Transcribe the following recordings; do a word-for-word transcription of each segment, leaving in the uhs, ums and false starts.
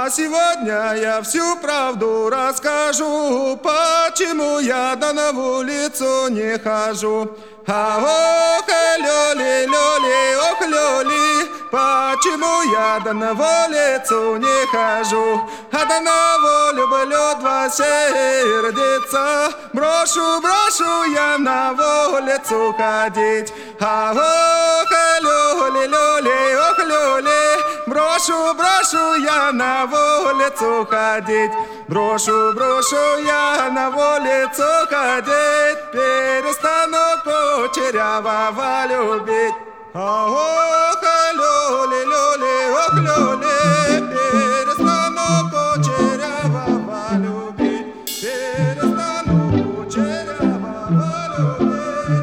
А сегодня я всю правду расскажу, почему я да на улицу не хожу. А ох, лёли, лёли, ох, лёли, почему я да на улицу не хожу? А да на волю люблю два сердца, брошу, брошу я на улицу ходить. А ох, лёли, лёли, ох, лёли, брошу, брошу я на улицу ходить. Брошу, брошу я на улицу ходить, перестану кучерявого любить. А ох, лёли, лёли, ох, лёли, перестану кучерявого любить, перестану кучерявого любить.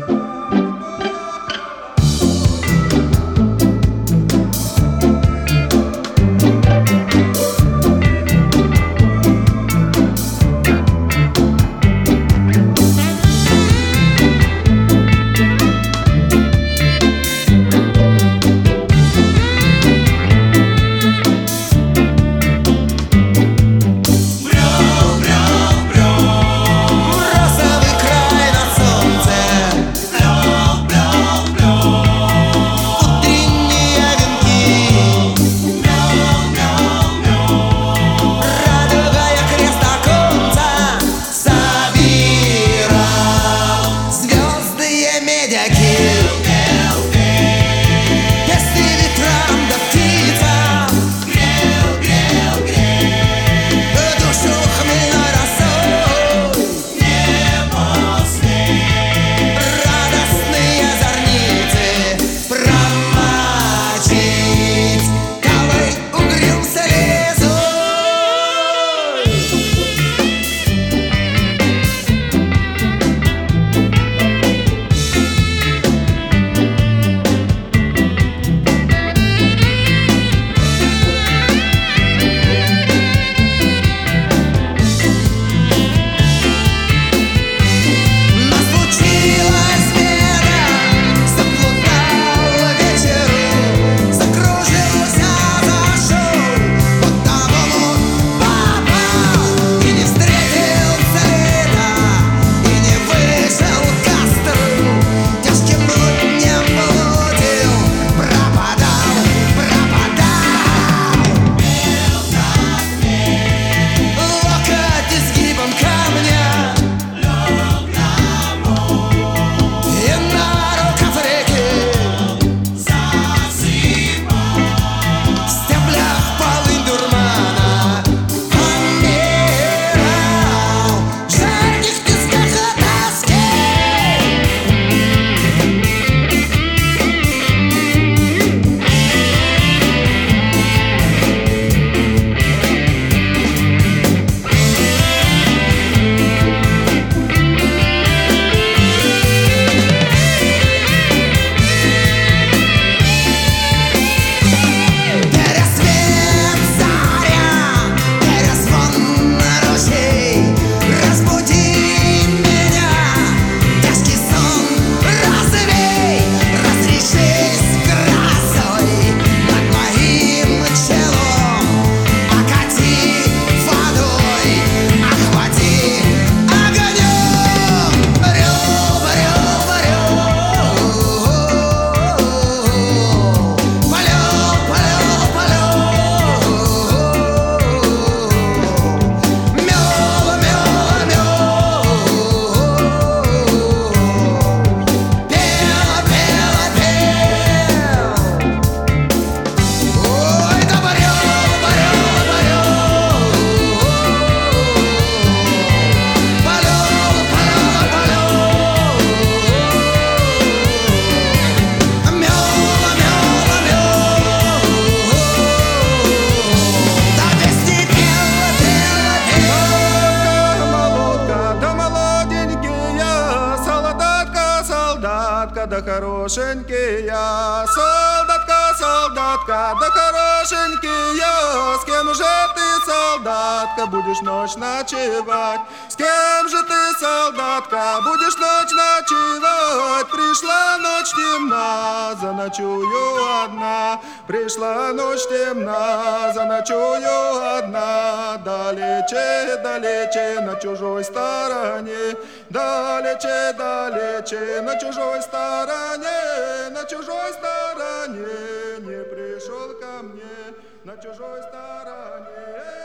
солдатка, да хорошенький я. Солдатка, солдатка, да хорошенький я. С кем же ты, солдатка, будешь ночь ночевать? С кем же ты, солдатка, будешь ночь ночевать? Пришла ночь темна, заночую одна. Пришла ночь темна, заночую одна. Далече, далече, на чужой стороне. Далече, далече, на чужой стороне. На чужой стороне не пришел ко мне. На чужой стороне.